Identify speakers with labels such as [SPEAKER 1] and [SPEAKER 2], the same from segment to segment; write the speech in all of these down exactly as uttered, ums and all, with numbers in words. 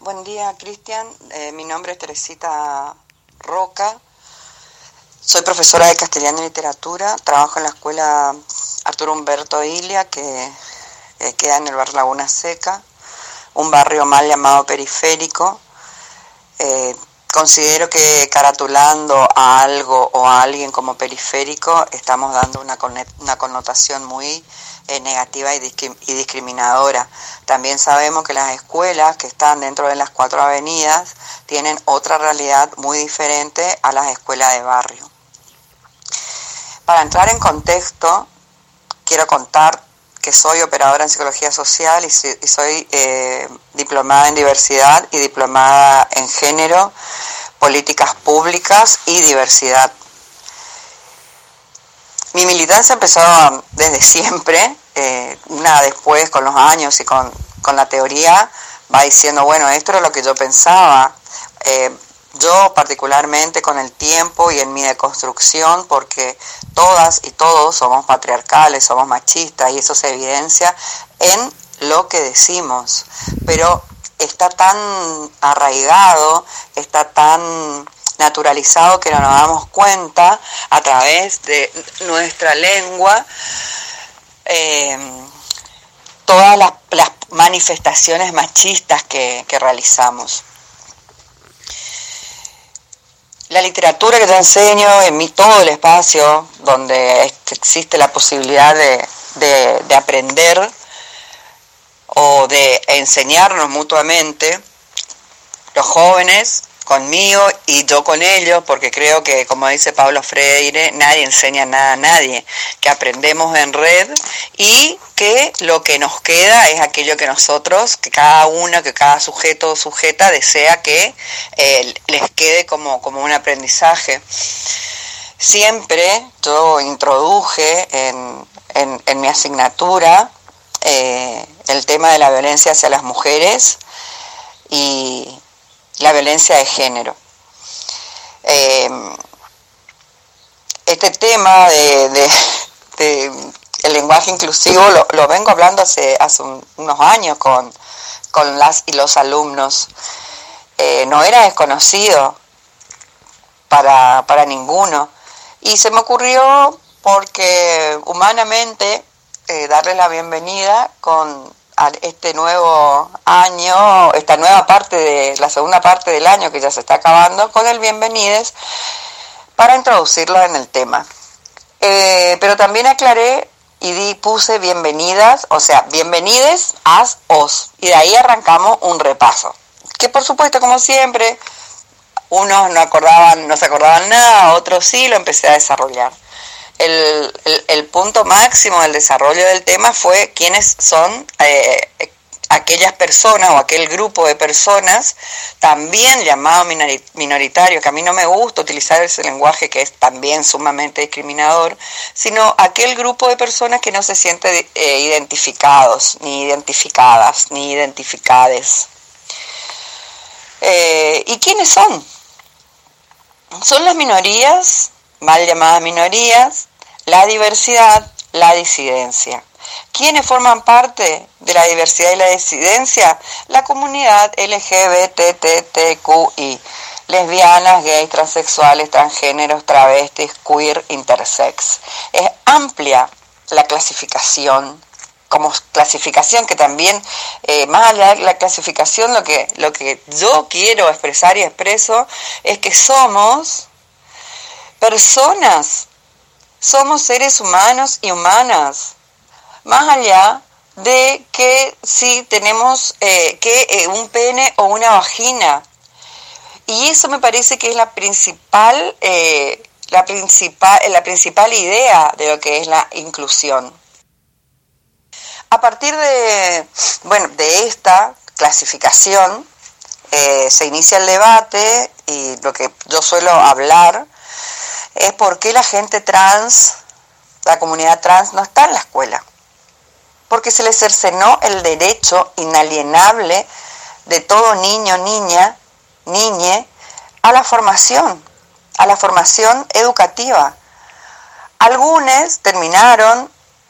[SPEAKER 1] Buen día, Cristian. Eh, mi nombre es Teresita Roca. Soy profesora de castellano y literatura. Trabajo en la escuela Arturo Humberto Ilia, que eh, queda en el barrio Laguna Seca, un barrio mal llamado periférico. Eh, considero que caratulando a algo o a alguien como periférico estamos dando una, una connotación muy eh, negativa y, discrim y discriminadora. También sabemos que las escuelas que están dentro de las cuatro avenidas tienen otra realidad muy diferente a las escuelas de barrio. Para entrar en contexto, quiero contar que soy operadora en psicología social y soy eh, diplomada en diversidad y diplomada en género, políticas públicas y diversidad. Mi militancia empezó desde siempre, eh, una después con los años y con, con la teoría va diciendo, bueno, esto era lo que yo pensaba. Eh, Yo particularmente con el tiempo y en mi deconstrucción, porque todas y todos somos patriarcales, somos machistas y eso se evidencia en lo que decimos, pero está tan arraigado, está tan naturalizado que no nos damos cuenta a través de nuestra lengua eh, todas las, las manifestaciones machistas que, que realizamos. La literatura que yo enseño en mi, todo el espacio donde existe la posibilidad de, de, de aprender o de enseñarnos mutuamente, los jóvenes conmigo y yo con ellos, porque creo que, como dice Paulo Freire, nadie enseña nada a nadie, que aprendemos en red y que lo que nos queda es aquello que nosotros, que cada uno, que cada sujeto o sujeta desea que eh, les quede como, como un aprendizaje. Siempre yo introduje en, en, en mi asignatura eh, el tema de la violencia hacia las mujeres y la violencia de género. Eh, este tema de, de, de el lenguaje inclusivo lo, lo vengo hablando hace, hace un, unos años con, con las y los alumnos. Eh, no era desconocido para, para ninguno. Y se me ocurrió porque humanamente eh, darles la bienvenida con a este nuevo año, esta nueva parte de la segunda parte del año que ya se está acabando, con el bienvenides para introducirlo en el tema. Eh, pero también aclaré y di, puse bienvenidas, o sea, bienvenides, as, os, y de ahí arrancamos un repaso. Que por supuesto, como siempre, unos no acordaban, no se acordaban nada, otros sí, lo empecé a desarrollar. El, el, el punto máximo del desarrollo del tema fue quiénes son eh, aquellas personas o aquel grupo de personas, también llamado minoritario, que a mí no me gusta utilizar ese lenguaje que es también sumamente discriminador, sino aquel grupo de personas que no se sienten eh, identificados, ni identificadas, ni identificades. Eh, ¿Y quiénes son? Son las minorías, mal llamadas minorías, la diversidad, la disidencia. ¿Quiénes forman parte de la diversidad y la disidencia? La comunidad L G B T T Q I, lesbianas, gays, transexuales, transgéneros, travestis, queer, intersex. Es amplia la clasificación, como clasificación que también, eh, más allá de la clasificación, lo que, lo que yo quiero expresar y expreso es que somos personas, somos seres humanos y humanas, más allá de que si tenemos eh, que eh, un pene o una vagina. Y eso me parece que es la principal, eh, la principal, la principal idea de lo que es la inclusión. A partir de, bueno, de esta clasificación eh, se inicia el debate y lo que yo suelo hablar es por qué la gente trans, la comunidad trans no está en la escuela. Porque se le cercenó el derecho inalienable de todo niño, niña, niñe a la formación, a la formación educativa. Algunos terminaron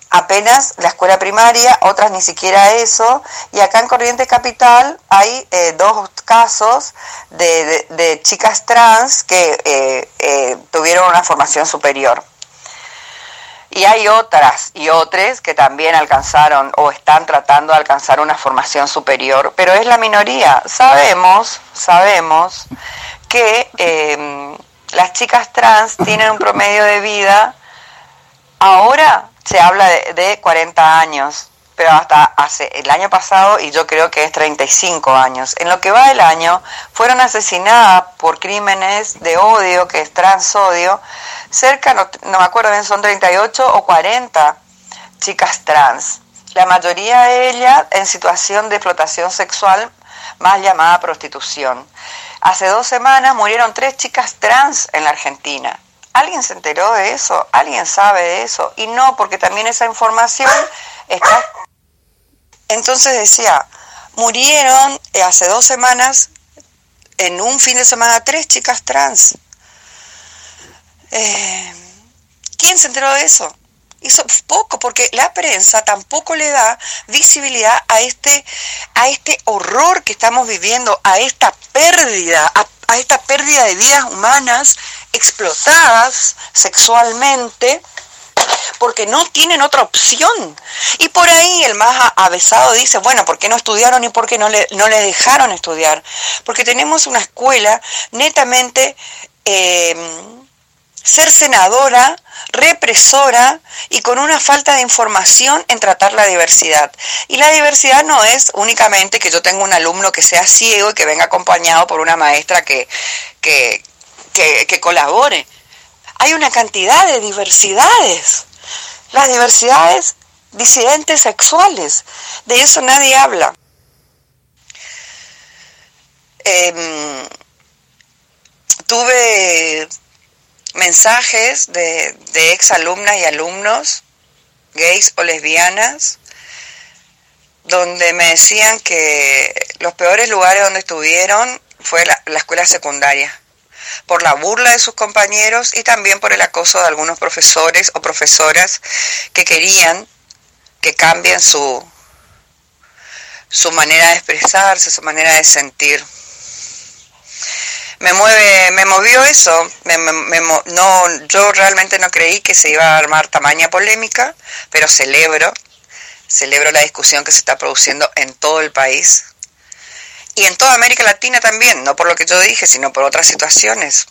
[SPEAKER 1] apenas la escuela primaria, otras ni siquiera eso, y acá en Corrientes Capital hay eh, dos casos de, de, de chicas trans que eh, eh, tuvieron una formación superior. Y hay otras y otros que también alcanzaron o están tratando de alcanzar una formación superior, pero es la minoría. Sabemos, sabemos que eh, las chicas trans tienen un promedio de vida, ahora se habla de, de cuarenta años, pero hasta hace el año pasado, y yo creo que es treinta y cinco años. En lo que va del año, fueron asesinadas por crímenes de odio, que es transodio, cerca, no, no me acuerdo bien, son treinta y ocho o cuarenta chicas trans. La mayoría de ellas en situación de explotación sexual, más llamada prostitución. Hace dos semanas murieron tres chicas trans en la Argentina. ¿Alguien se enteró de eso? ¿Alguien sabe de eso? Y no, porque también esa información está... Entonces decía, murieron hace dos semanas, en un fin de semana, tres chicas trans. Eh, ¿Quién se enteró de eso? Hizo poco, porque la prensa tampoco le da visibilidad a este, a este horror que estamos viviendo, a esta pérdida, a, a esta pérdida de vidas humanas explotadas sexualmente, porque no tienen otra opción. Y por ahí el más avesado dice, bueno, ¿por qué no estudiaron y por qué no le, no le dejaron estudiar? Porque tenemos una escuela netamente eh, cercenadora, represora y con una falta de información en tratar la diversidad. Y la diversidad no es únicamente que yo tenga un alumno que sea ciego y que venga acompañado por una maestra que, que, que, que colabore. Hay una cantidad de diversidades. Las diversidades disidentes sexuales. De eso nadie habla. Eh, tuve mensajes de, de ex alumnas y alumnos, gays o lesbianas, donde me decían que los peores lugares donde estuvieron fue la, la escuela secundaria, por la burla de sus compañeros y también por el acoso de algunos profesores o profesoras que querían que cambien su, su manera de expresarse, su manera de sentir. Me mueve, me movió eso, me, me, me, no, yo realmente no creí que se iba a armar tamaña polémica, pero celebro, celebro la discusión que se está produciendo en todo el país y en toda América Latina también, no por lo que yo dije, sino por otras situaciones.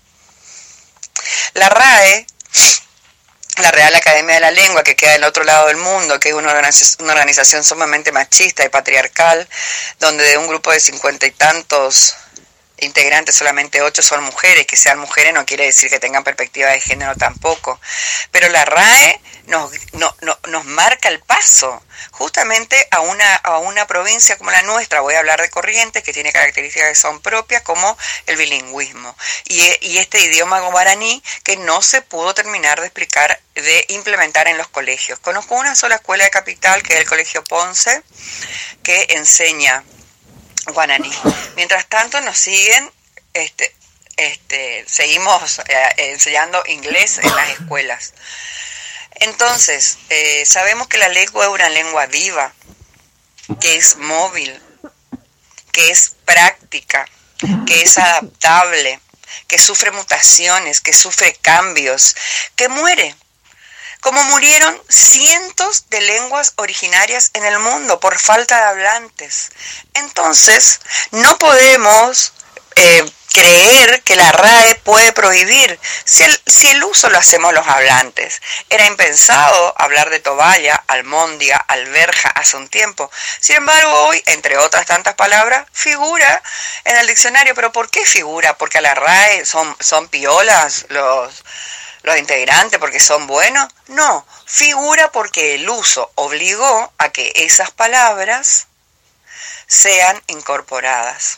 [SPEAKER 1] La RAE, la Real Academia de la Lengua, que queda del otro lado del mundo, que es una organización, una organización sumamente machista y patriarcal, donde de un grupo de cincuenta y tantos integrantes, solamente ocho son mujeres. Que sean mujeres no quiere decir que tengan perspectiva de género tampoco, pero la RAE nos, no, no, nos marca el paso justamente a una, a una provincia como la nuestra. Voy a hablar de Corrientes, que tiene características que son propias, como el bilingüismo y, y este idioma guaraní que no se pudo terminar de explicar, de implementar en los colegios. Conozco una sola escuela de Capital, que es el Colegio Ponce, que enseña guaraní. Mientras tanto nos siguen, este, este, seguimos eh, enseñando inglés en las escuelas. Entonces, eh, sabemos que la lengua es una lengua viva, que es móvil, que es práctica, que es adaptable, que sufre mutaciones, que sufre cambios, que muere. Como murieron cientos de lenguas originarias en el mundo por falta de hablantes. Entonces, no podemos eh, creer que la RAE puede prohibir si el, si el uso lo hacemos los hablantes. Era impensado hablar de toballa, almóndiga, alberja hace un tiempo. Sin embargo, hoy, entre otras tantas palabras, figura en el diccionario. ¿Pero por qué figura? ¿Porque a la RAE son, son piolas los... los integrantes porque son buenos? No, figura porque el uso obligó a que esas palabras sean incorporadas.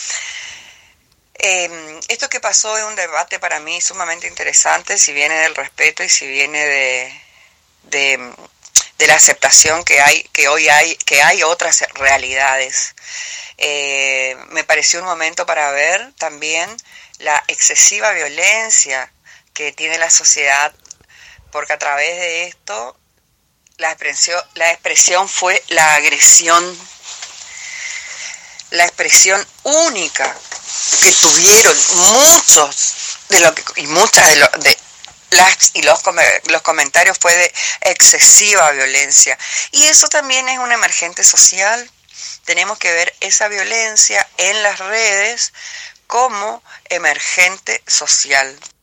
[SPEAKER 1] Eh, esto que pasó es un debate para mí sumamente interesante, si viene del respeto y si viene de, de, de la aceptación que hay, que hoy hay, que hay otras realidades. Eh, me pareció un momento para ver también la excesiva violencia que tiene la sociedad, porque a través de esto la expresión, la expresión fue la agresión, la expresión única que tuvieron muchos de lo que, y muchas de, lo, de las y los, los comentarios fue de excesiva violencia. Y eso también es un emergente social. Tenemos que ver esa violencia en las redes como emergente social.